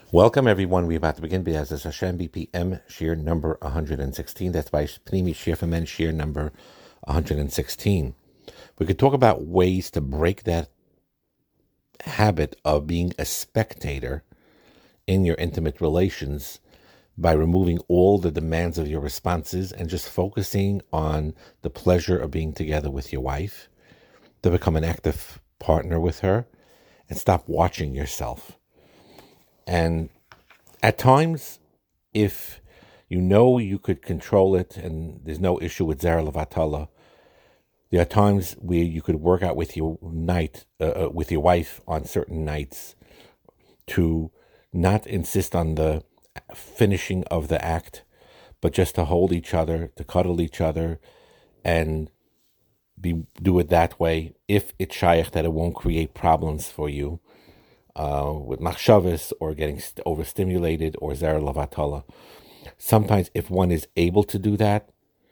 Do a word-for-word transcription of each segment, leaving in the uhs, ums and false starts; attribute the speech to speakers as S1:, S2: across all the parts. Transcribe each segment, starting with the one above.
S1: Welcome, everyone. We're about to begin B'ezras Hashem B P M Shir number one hundred sixteen. That's by Pnimi Shir for Men Shir number one hundred sixteen. We could talk about ways to break that habit of being a spectator in your intimate relations by removing all the demands of your responses and just focusing on the pleasure of being together with your wife, to become an active partner with her, and stop watching yourself. And at times, if you know you could control it and there's no issue with Zera Levatala, there are times where you could work out with your night, uh, with your wife on certain nights to not insist on the finishing of the act, but just to hold each other, to cuddle each other, and be do it that way. If it's shaykh that it won't create problems for you. Uh, with machshavas or getting st- overstimulated or zera levatala. Sometimes if one is able to do that,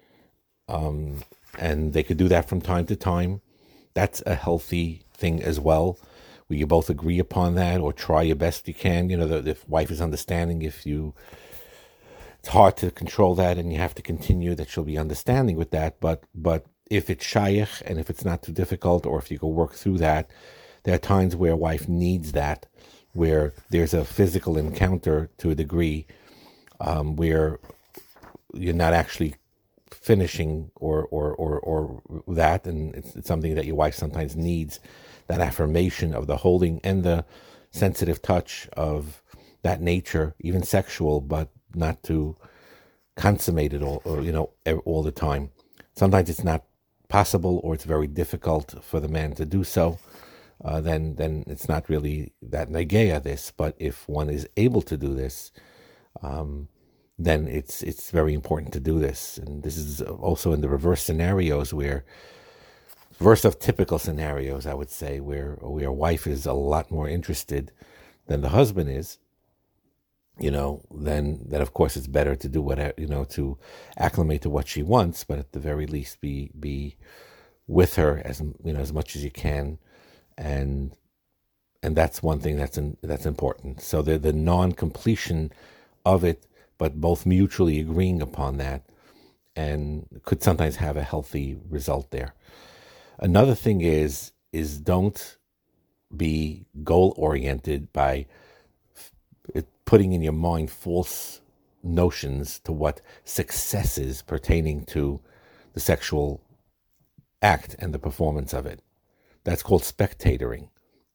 S1: um, and they could do that from time to time, that's a healthy thing as well. Will you both agree upon that or try your best you can? You know, the, the wife is understanding if you, it's hard to control that and you have to continue, that she'll be understanding with that. But, but if it's shaykh and if it's not too difficult or if you can work through that, there are times where a wife needs that, where there's a physical encounter to a degree, um, where you're not actually finishing or or or, or that, and it's, it's something that your wife sometimes needs, that affirmation of the holding and the sensitive touch of that nature, even sexual, but not to consummate it all, or you know, all the time. Sometimes it's not possible, or it's very difficult for the man to do so. Uh, then then it's not really that negeya this, but if one is able to do this, um, then it's it's very important to do this. And this is also in the reverse scenarios, where, reverse of typical scenarios, I would say, where where a wife is a lot more interested than the husband is, you know, then then of course it's better to do whatever, you know, to acclimate to what she wants, but at the very least be be with her as you know as much as you can. And and that's one thing that's in, that's important. So the the non-completion of it, but both mutually agreeing upon that, and could sometimes have a healthy result there. Another thing is is don't be goal oriented by f- putting in your mind false notions to what success is pertaining to the sexual act and the performance of it. That's called spectatoring.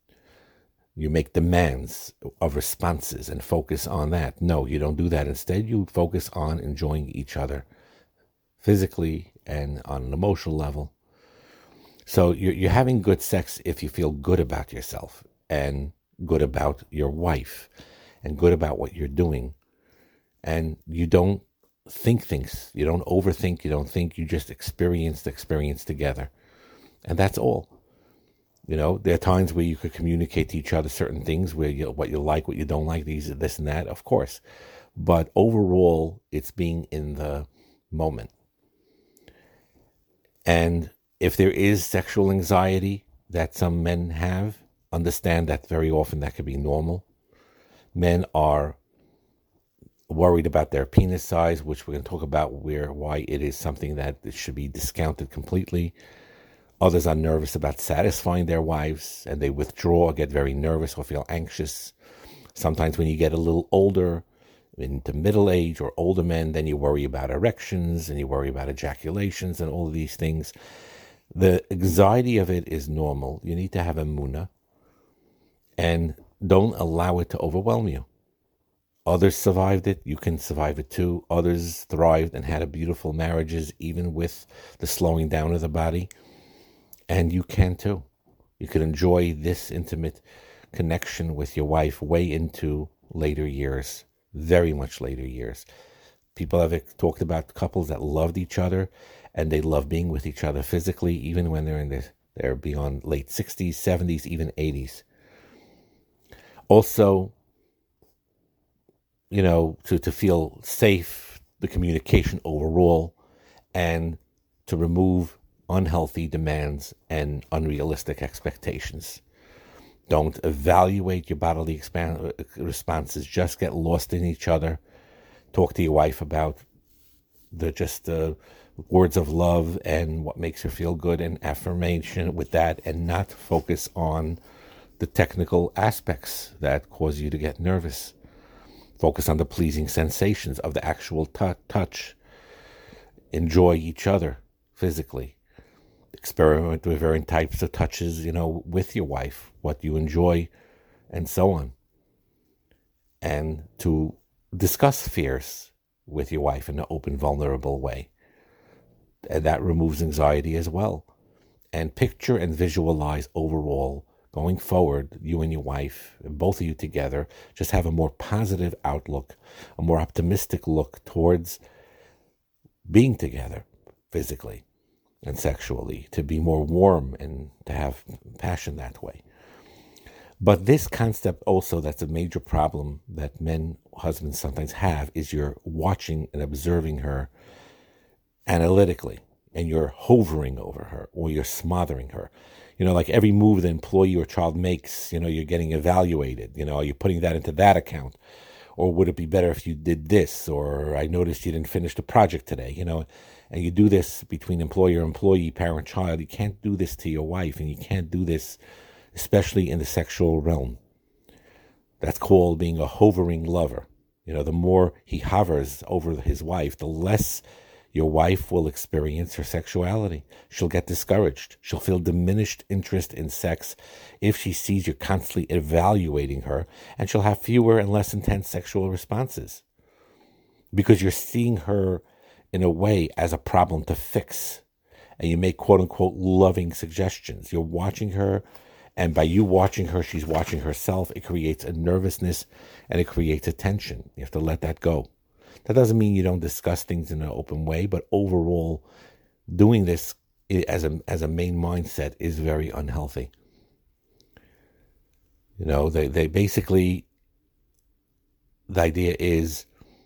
S1: You make demands of responses and focus on that. No, you don't do that. Instead, you focus on enjoying each other physically and on an emotional level. So you're, you're having good sex if you feel good about yourself and good about your wife and good about what you're doing. And you don't think things. You don't overthink. You don't think. You just experience the experience together. And that's all. You know, there are times where you could communicate to each other certain things, where you, what you like, what you don't like, these, this and that, of course. But overall, it's being in the moment. And if there is sexual anxiety that some men have, understand that very often that could be normal. Men are worried about their penis size, which we're going to talk about where why it is something that should be discounted completely. Others are nervous about satisfying their wives, and they withdraw, get very nervous, or feel anxious. Sometimes when you get a little older, into middle age or older men, then you worry about erections, and you worry about ejaculations, and all of these things. The anxiety of it is normal. You need to have emunah, and don't allow it to overwhelm you. Others survived it. You can survive it too. Others thrived and had a beautiful marriages, even with the slowing down of the body. And you can too. You can enjoy this intimate connection with your wife way into later years, very much later years. People have talked about couples that loved each other and they love being with each other physically, even when they're in the, they're beyond late sixties, seventies, even eighties. Also, you know, to, to feel safe, the communication overall, and to remove unhealthy demands and unrealistic expectations. Don't evaluate your bodily expand- responses. Just get lost in each other. Talk to your wife about the just the words of love and what makes her feel good and affirmation with that, and not focus on the technical aspects that cause you to get nervous. Focus on the pleasing sensations of the actual t- touch. Enjoy each other physically. Experiment with varying types of touches, you know, with your wife, what you enjoy, and so on. And to discuss fears with your wife in an open, vulnerable way. And that removes anxiety as well. And picture and visualize overall, going forward, you and your wife, and both of you together, just have a more positive outlook, a more optimistic look towards being together physically and sexually, to be more warm and to have passion that way. But this concept also, that's a major problem that men, husbands sometimes have, is you're watching and observing her analytically, and you're hovering over her, or you're smothering her. You know, like every move the employee or child makes, you know, you're getting evaluated. You know, are you putting that into that account? Or would it be better if you did this? Or I noticed you didn't finish the project today, you know. And you do this between employer, employee, parent, child. You can't do this to your wife, and you can't do this especially in the sexual realm. That's called being a hovering lover. You know, the more he hovers over his wife, the less your wife will experience her sexuality. She'll get discouraged. She'll feel diminished interest in sex if she sees you constantly evaluating her, and she'll have fewer and less intense sexual responses because you're seeing her in a way as a problem to fix, and you make quote-unquote loving suggestions. You're watching her, and by you watching her, she's watching herself. It creates a nervousness, and it creates a tension. You have to let that go. That doesn't mean you don't discuss things in an open way, but overall, doing this as a as a main mindset is very unhealthy. You know, they, they basically, the idea is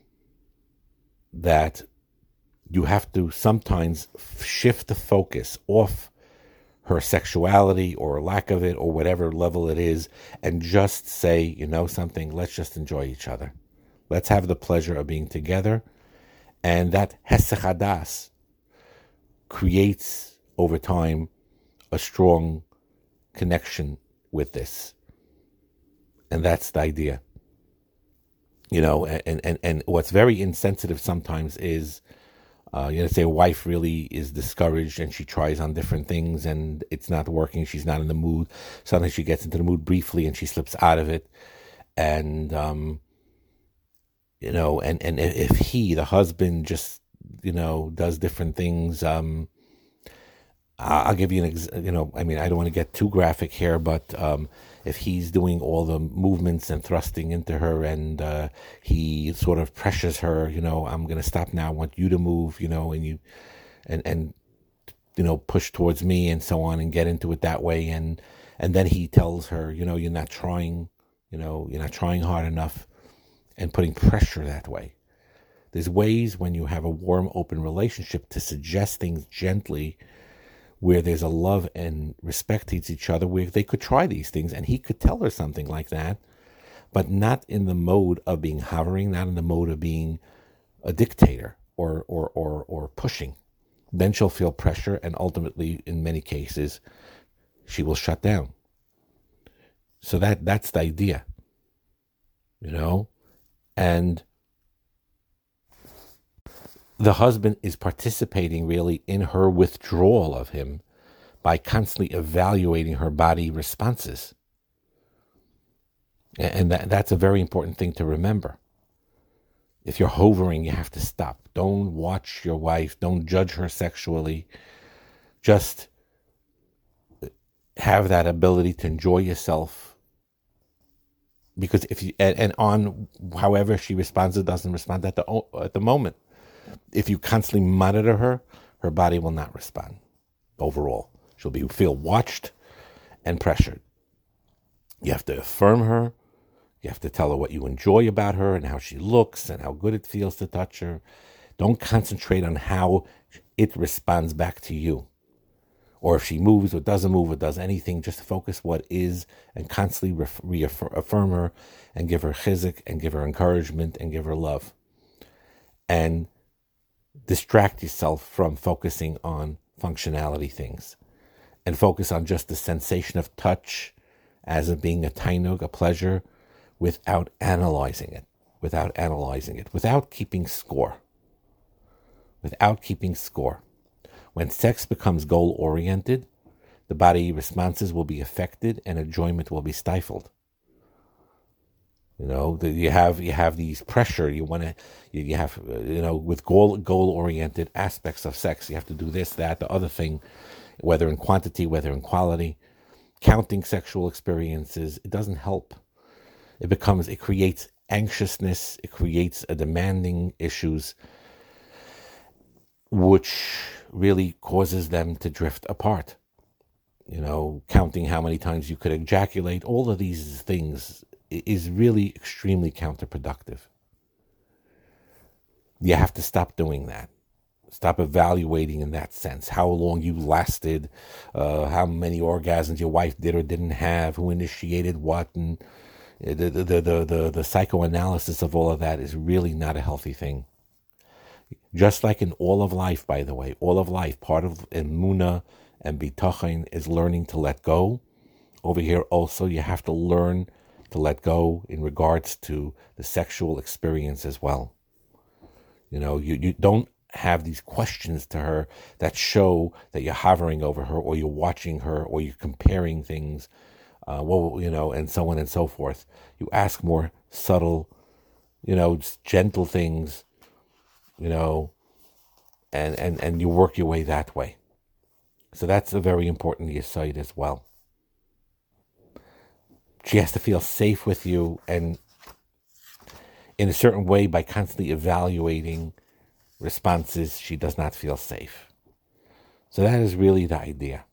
S1: that you have to sometimes shift the focus off her sexuality or lack of it or whatever level it is, and just say, you know something, let's just enjoy each other. Let's have the pleasure of being together. And that hesech hadas creates over time a strong connection with this. And that's the idea. You know, and, and, and what's very insensitive sometimes is, uh, you know, say a wife really is discouraged and she tries on different things and it's not working. She's not in the mood. Sometimes she gets into the mood briefly and she slips out of it. And, um, you know, and, and if he, the husband, just, you know, does different things, um, I'll give you an, ex- you know, I mean, I don't want to get too graphic here, but um, if he's doing all the movements and thrusting into her and uh, he sort of pressures her, you know, I'm going to stop now, I want you to move, you know, and you, and, and, you know, push towards me and so on and get into it that way. And, and then he tells her, you know, you're not trying, you know, you're not trying hard enough, and putting pressure that way. There's ways when you have a warm, open relationship to suggest things gently, where there's a love and respect to each other, where they could try these things, and he could tell her something like that, but not in the mode of being hovering, not in the mode of being a dictator or or or, or pushing. Then she'll feel pressure, and ultimately, in many cases, she will shut down. So that that's the idea, you know? And the husband is participating really in her withdrawal of him by constantly evaluating her body responses. And that, that's a very important thing to remember. If you're hovering, you have to stop. Don't watch your wife. Don't judge her sexually. Just have that ability to enjoy yourself. Because if you, and, and on however she responds or doesn't respond at the at the moment, if you constantly monitor her, her body will not respond overall. She'll be feel watched and pressured. You have to affirm her. You have to tell her what you enjoy about her and how she looks and how good it feels to touch her. Don't concentrate on how it responds back to you or if she moves or doesn't move or does anything, just focus what is and constantly reaffirm her and give her chizuk and give her encouragement and give her love. And distract yourself from focusing on functionality things and focus on just the sensation of touch as it being a tainug, a pleasure, without analyzing it, without analyzing it, without keeping score, without keeping score. When sex becomes goal-oriented, the body responses will be affected and enjoyment will be stifled. You know, the, you have you have these pressure. You want to, you, you have, you know, with goal goal-oriented aspects of sex, you have to do this, that, the other thing, whether in quantity, whether in quality. Counting sexual experiences, it doesn't help. It becomes, it creates anxiousness. It creates a demanding issues, which really causes them to drift apart. You know, counting how many times you could ejaculate, all of these things is really extremely counterproductive. You have to stop doing that. Stop evaluating in that sense. How long you lasted, uh, how many orgasms your wife did or didn't have, who initiated what, and the the, the, the, the, the psychoanalysis of all of that is really not a healthy thing. Just like in all of life, by the way, all of life, part of emunah and bitachon is learning to let go. Over here also, you have to learn to let go in regards to the sexual experience as well. You know, you, you don't have these questions to her that show that you're hovering over her or you're watching her or you're comparing things, uh, well, you know, and so on and so forth. You ask more subtle, you know, gentle things, you know, and, and, and you work your way that way. So that's a very important yesod as well. She has to feel safe with you, and in a certain way, by constantly evaluating responses, she does not feel safe. So that is really the idea.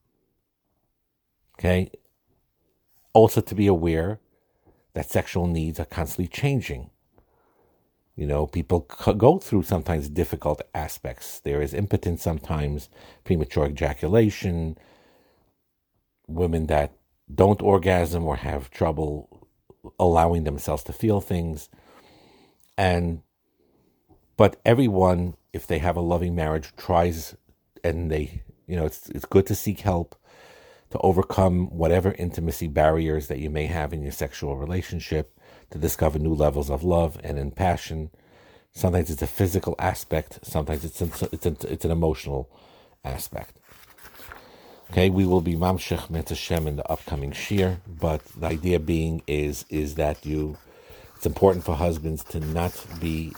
S1: Okay? Also to be aware that sexual needs are constantly changing. You know, people go through sometimes difficult aspects. There is impotence sometimes, premature ejaculation, women that don't orgasm or have trouble allowing themselves to feel things. And but everyone, if they have a loving marriage, tries, and they, you know, it's it's good to seek help to overcome whatever intimacy barriers that you may have in your sexual relationship, to discover new levels of love and in passion. Sometimes it's a physical aspect. Sometimes it's an, it's an, it's an emotional aspect. Okay, we will be mamshech Mitzvah Shem in the upcoming shir, but the idea being is is that you, it's important for husbands to not be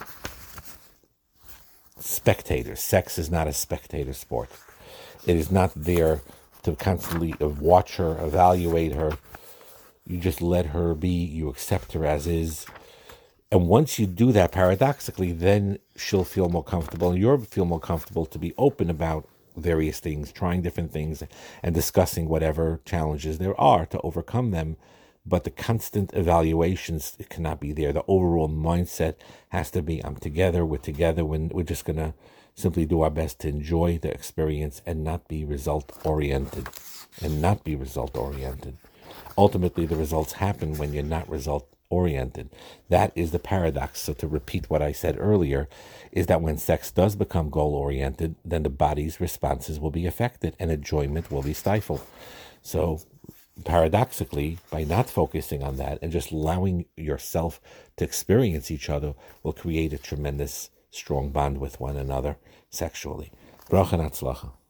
S1: spectators. Sex is not a spectator sport. It is not there to constantly watch her, evaluate her. You just let her be, you accept her as is. And once you do that, paradoxically, then she'll feel more comfortable, and you'll feel more comfortable to be open about various things, trying different things, and discussing whatever challenges there are to overcome them. But the constant evaluations, it cannot be there. The overall mindset has to be, I'm together, we're together, when we're just going to simply do our best to enjoy the experience and not be result-oriented. And not be result-oriented. Ultimately, the results happen when you're not result-oriented. That is the paradox. So to repeat what I said earlier, is that when sex does become goal-oriented, then the body's responses will be affected and enjoyment will be stifled. So paradoxically, by not focusing on that and just allowing yourself to experience each other will create a tremendous, strong bond with one another sexually. Bracha and Hatzlacha.